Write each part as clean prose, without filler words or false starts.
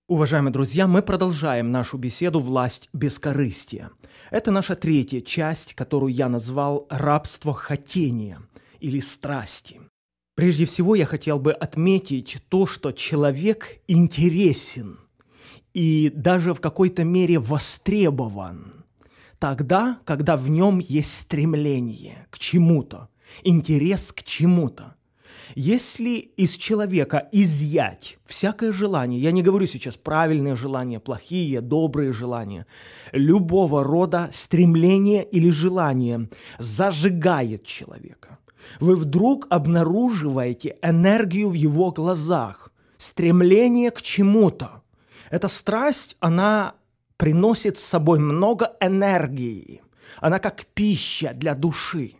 Уважаемые друзья, мы продолжаем нашу беседу «Власть бескорыстия». Это наша третья часть, которую я назвал «Рабство хотения» или «Страсти». Прежде всего, я хотел бы отметить то, что человек интересен и даже в какой-то мере востребован тогда, когда в нем есть стремление к чему-то, интерес к чему-то. Если из человека изъять всякое желание, я не говорю сейчас правильные желания, плохие, добрые желания, любого рода стремление или желание зажигает человека, вы вдруг обнаруживаете энергию в его глазах, стремление к чему-то. Эта страсть, она приносит с собой много энергии, она как пища для души.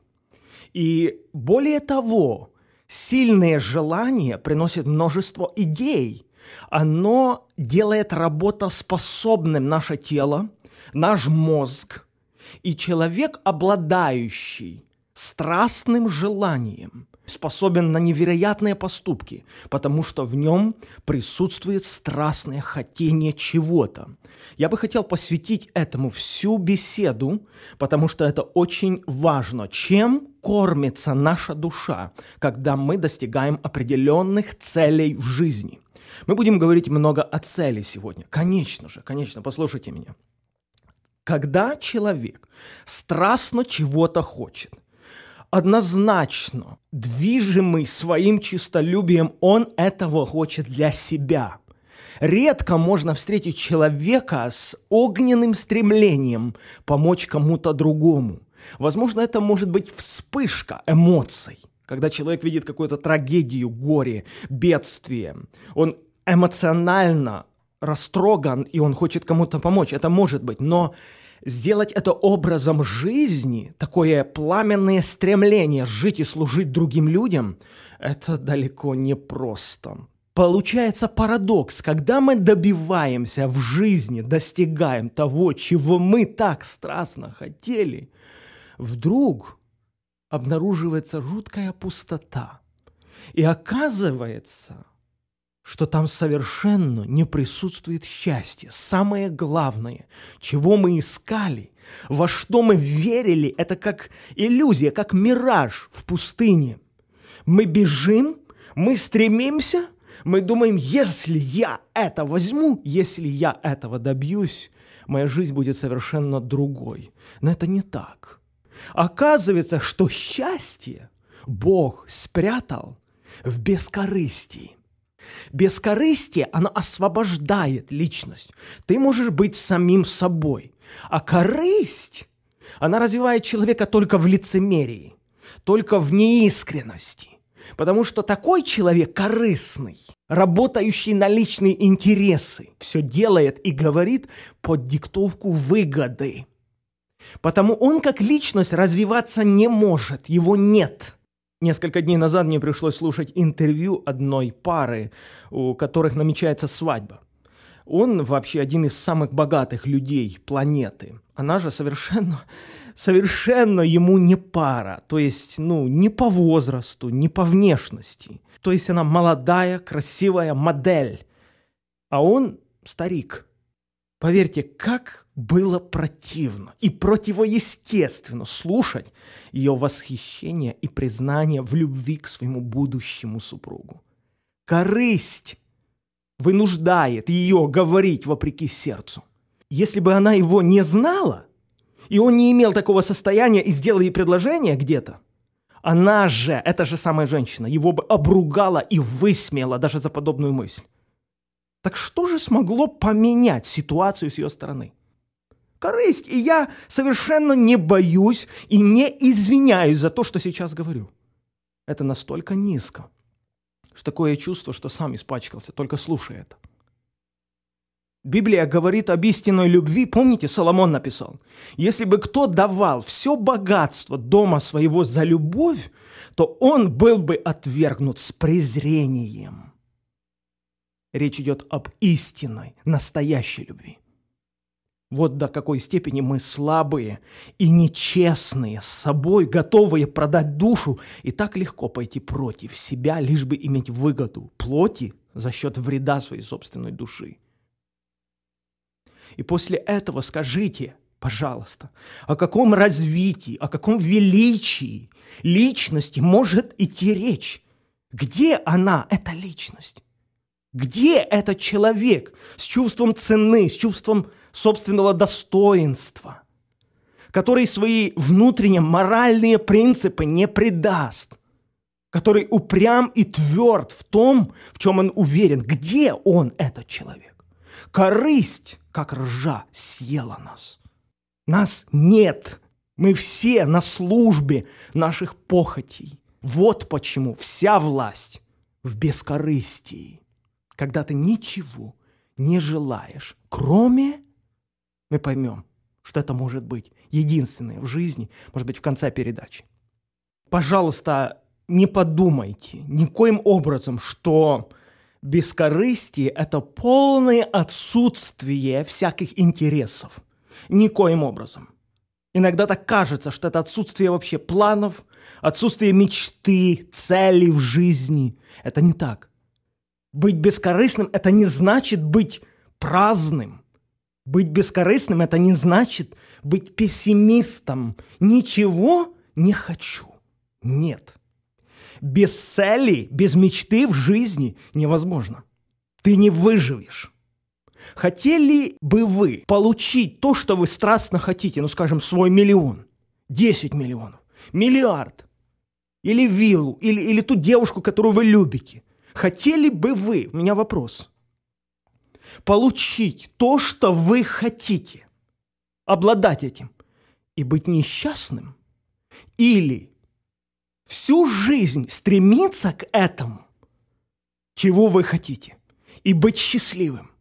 И более того, сильное желание приносит множество идей. Оно делает работоспособным наше тело, наш мозг. И человек, обладающий страстным желанием, способен на невероятные поступки, потому что в нем присутствует страстное хотение чего-то. Я бы хотел посвятить этому всю беседу, потому что это очень важно. Чем кормится наша душа, когда мы достигаем определенных целей в жизни? Мы будем говорить много о цели сегодня. Конечно, послушайте меня. Когда человек страстно чего-то хочет, однозначно, движимый своим честолюбием, он этого хочет для себя. Редко можно встретить человека с огненным стремлением помочь кому-то другому. Возможно, это может быть вспышка эмоций, когда человек видит какую-то трагедию, горе, бедствие. Он эмоционально растроган, и он хочет кому-то помочь. Это может быть, но сделать это образом жизни, такое пламенное стремление жить и служить другим людям, это далеко не просто. Получается парадокс, когда мы добиваемся в жизни, достигаем того, чего мы так страстно хотели, вдруг обнаруживается жуткая пустота. И оказывается, что там совершенно не присутствует счастье. Самое главное, чего мы искали, во что мы верили, это как иллюзия, как мираж в пустыне. Мы бежим, мы стремимся, мы думаем, если я это возьму, если я этого добьюсь, моя жизнь будет совершенно другой. Но это не так. Оказывается, что счастье Бог спрятал в бескорыстии. Бескорыстие, оно освобождает личность. Ты можешь быть самим собой. А корысть, она развивает человека только в лицемерии, только в неискренности. Потому что такой человек корыстный, работающий на личные интересы, все делает и говорит под диктовку выгоды. Потому он как личность развиваться не может, его нет. Несколько дней назад мне пришлось слушать интервью одной пары, у которых намечается свадьба. Он вообще один из самых богатых людей планеты. Она же совершенно ему не пара. То есть, не по возрасту, не по внешности. То есть она молодая, красивая модель. А он старик. Поверьте, как было противно и противоестественно слушать ее восхищение и признание в любви к своему будущему супругу. Корысть вынуждает ее говорить вопреки сердцу. Если бы она его не знала, и он не имел такого состояния и сделал ей предложение где-то, она же, эта же самая женщина, его бы обругала и высмеяла даже за подобную мысль. Так что же смогло поменять ситуацию с ее стороны? Корысть, и я совершенно не боюсь и не извиняюсь за то, что сейчас говорю. Это настолько низко, что такое чувство, что сам испачкался, только слушая это. Библия говорит об истинной любви. Помните, Соломон написал: если бы кто давал все богатство дома своего за любовь, то он был бы отвергнут с презрением. Речь идет об истинной, настоящей любви. Вот до какой степени мы слабые и нечестные с собой, готовые продать душу и так легко пойти против себя, лишь бы иметь выгоду плоти за счет вреда своей собственной души. И после этого скажите, пожалуйста, о каком развитии, о каком величии личности может идти речь? Где она, эта личность? Где этот человек с чувством цены, с чувством собственного достоинства, который свои внутренние моральные принципы не предаст, который упрям и тверд в том, в чем он уверен? Где он, этот человек? Корысть, как ржа, съела нас. Нас нет. Мы все на службе наших похотей. Вот почему вся власть в бескорыстии. Когда ты ничего не желаешь, кроме, мы поймем, что это может быть единственное в жизни, может быть, в конце передачи. Пожалуйста, не подумайте никоим образом, что бескорыстие – это полное отсутствие всяких интересов. Никоим образом. Иногда так кажется, что это отсутствие вообще планов, отсутствие мечты, цели в жизни. Это не так. Быть бескорыстным – это не значит быть праздным. Быть бескорыстным – это не значит быть пессимистом. Ничего не хочу. Нет. Без цели, без мечты в жизни невозможно. Ты не выживешь. Хотели бы вы получить то, что вы страстно хотите, ну, скажем, свой миллион, 10 миллионов, миллиард, или виллу, или ту девушку, которую вы любите? Хотели бы вы, у меня вопрос, получить то, что вы хотите, обладать этим и быть несчастным? Или всю жизнь стремиться к этому, чего вы хотите, и быть счастливым?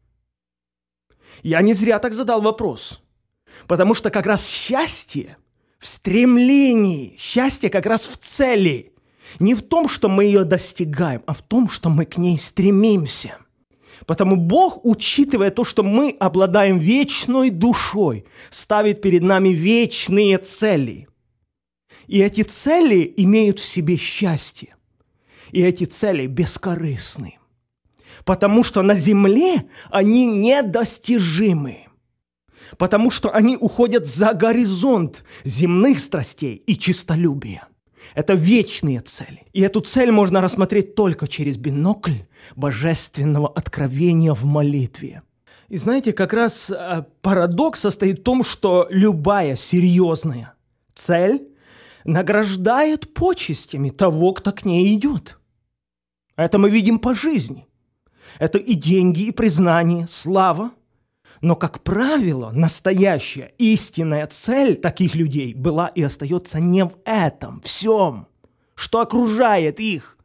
Я не зря так задал вопрос, потому что как раз счастье в стремлении, счастье как раз в цели, не в том, что мы ее достигаем, а в том, что мы к ней стремимся. Потому Бог, учитывая то, что мы обладаем вечной душой, ставит перед нами вечные цели. И эти цели имеют в себе счастье. И эти цели бескорыстны. Потому что на земле они недостижимы. Потому что они уходят за горизонт земных страстей и честолюбия. Это вечные цели. И эту цель можно рассмотреть только через бинокль божественного откровения в молитве. И знаете, как раз парадокс состоит в том, что любая серьезная цель награждает почестями того, кто к ней идет. Это мы видим по жизни. Это и деньги, и признание, слава. Но, как правило, настоящая истинная цель таких людей была и остается не в этом всем, что окружает их.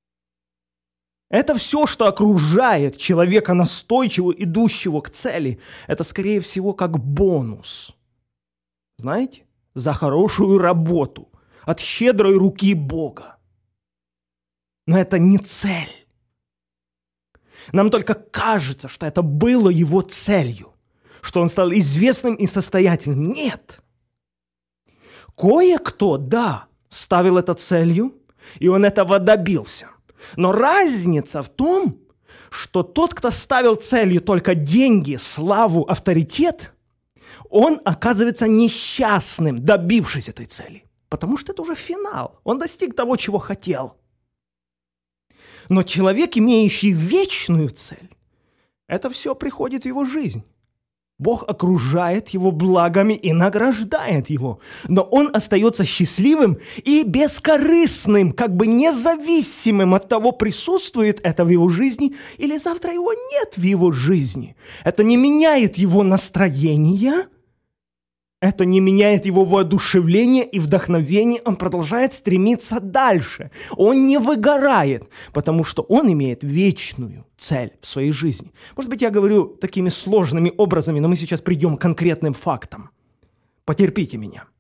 Это все, что окружает человека настойчиво идущего к цели, это, скорее всего, как бонус. Знаете, за хорошую работу от щедрой руки Бога. Но это не цель. Нам только кажется, что это было его целью, что он стал известным и состоятельным. Нет. Кое-кто, да, ставил это целью, и он этого добился. Но разница в том, что тот, кто ставил целью только деньги, славу, авторитет, он оказывается несчастным, добившись этой цели. Потому что это уже финал. Он достиг того, чего хотел. Но человек, имеющий вечную цель, это все приходит в его жизнь. Бог окружает его благами и награждает его. Но он остается счастливым и бескорыстным, как бы независимым от того, присутствует это в его жизни или завтра его нет в его жизни. Это не меняет его настроение. Это не меняет его воодушевление и вдохновение. Он продолжает стремиться дальше. Он не выгорает, потому что он имеет вечную цель в своей жизни. Может быть, я говорю такими сложными образами, но мы сейчас придем к конкретным фактам. Потерпите меня.